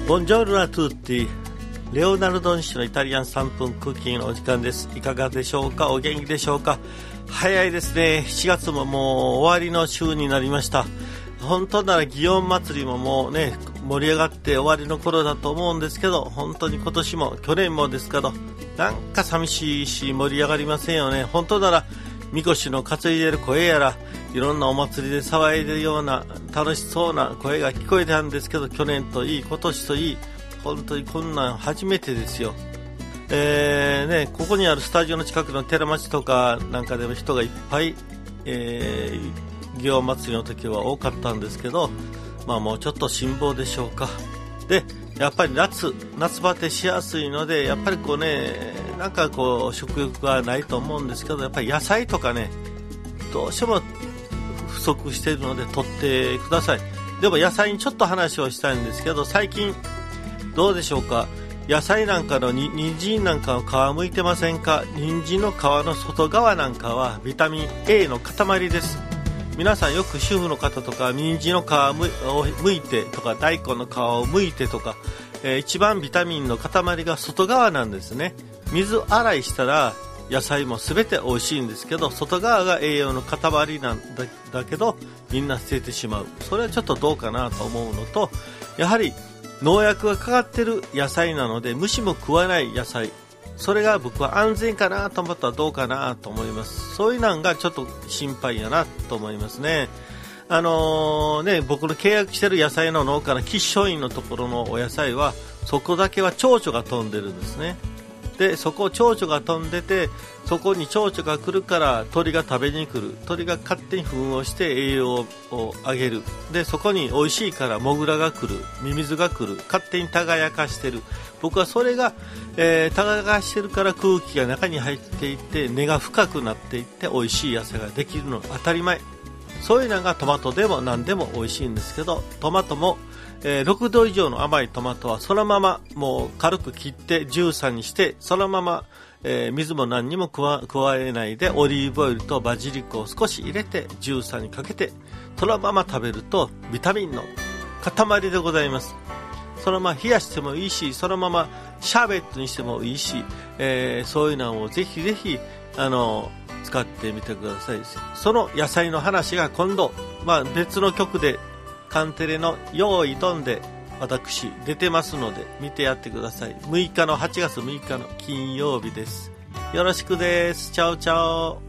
ボンジョルノアトゥーティレオナルド・ニッシュのイタリアン3分クッキングのお時間です。いかがでしょうか。お元気でしょうか。早いですね。7月ももう終わりの週になりました。本当なら祇園祭りももうね盛り上がって終わりの頃だと思うんですけど、本当に今年も去年もですけどなんか寂しいし盛り上がりませんよね。本当ならみこしの担いでる声やらいろんなお祭りで騒いでるような楽しそうな声が聞こえたんですけど、去年といい今年といい本当にこんなん初めてですよ。ここにあるスタジオの近くの寺町とかなんかでも人がいっぱい、祇園祭りの時は多かったんですけど、もうちょっと辛抱でしょうか。でやっぱり夏バテしやすいので、やっぱりこうねなんかこう食欲がないと思うんですけど、やっぱり野菜とかねどうしても不足しているので取ってください。でも野菜にちょっと話をしたいんですけど、最近どうでしょうか。野菜なんかの人参なんかの皮むいてませんか。人参の皮の外側なんかはビタミン A の塊です。皆さんよく主婦の方とか人参の皮を剥いてとか大根の皮を剥いてとか、一番ビタミンの塊が外側なんですね。水洗いしたら野菜も全て美味しいんですけど、外側が栄養の塊なんだけどみんな捨ててしまう。それはちょっとどうかなと思うのと、やはり農薬がかかってる野菜なので虫も食わない野菜、それが僕は安全かなと思ったらどうかなと思います。そういうのがちょっと心配やなと思いますね。僕の契約してる野菜の農家の吉祥院のところのお野菜はそこだけは蝶々が飛んでるんですね。でそこ蝶々が飛んでて、そこに蝶々が来るから鳥が食べに来る。鳥が勝手に糞をして栄養を上げる。でそこに美味しいからモグラが来る、ミミズが来る、勝手に耕かしてる。僕はそれが、耕かしてるから空気が中に入っていって根が深くなっていって美味しい野菜ができるの当たり前。そういうのがトマトでも何でも美味しいんですけど、トマトも6度以上の甘いトマトはそのままもう軽く切ってジューサーにしてそのまま、水も何にも加えないでオリーブオイルとバジリコを少し入れてジューサーにかけてそのまま食べるとビタミンの塊でございます。そのまま冷やしてもいいし、そのままシャーベットにしてもいいし、そういうのをぜひぜひ使ってみてください。その野菜の話が今度、別の曲でカンテレの用意ドンで私出てますので見てやってください。8月6日の金曜日です。よろしくです。チャオチャオ。